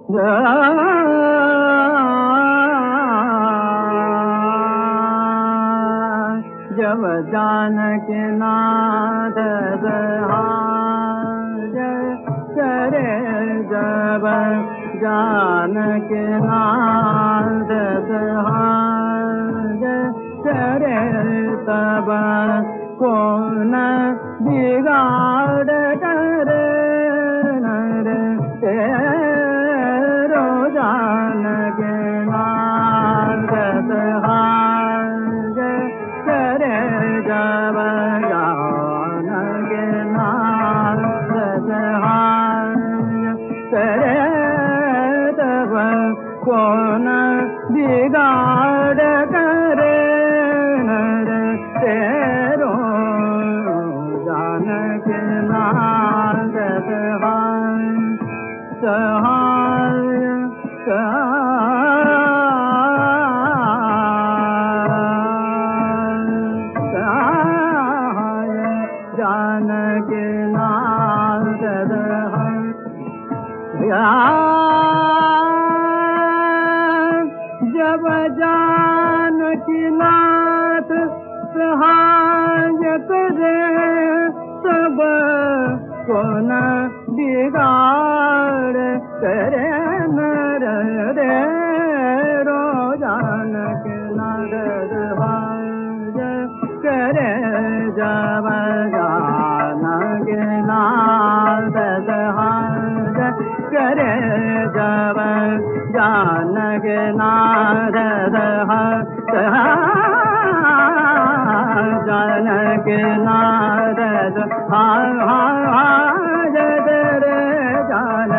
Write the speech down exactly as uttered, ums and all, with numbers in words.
जब जानकी नाथ सहाय करे, जब जानकी नाथ सहाय करे, तब कौन बिगाड़ करे नर तेरो जानकी नाथ सहाय करे, जब जानकी नाथ सहाय करे, तब कौन बिगाड़ करे नर तेरो जानकी नाथ सहाय सहाय सहाय जानकी नाथ जब जानकी नाथ सहाय करे, तब कौन बिगाड़ करे नर तेरो जानकी नाथ सहाय करे, जब जानकी नाथ सहाय करे, जब जानकी नाथ सहाय जानकी नाथ सहाय करे, जान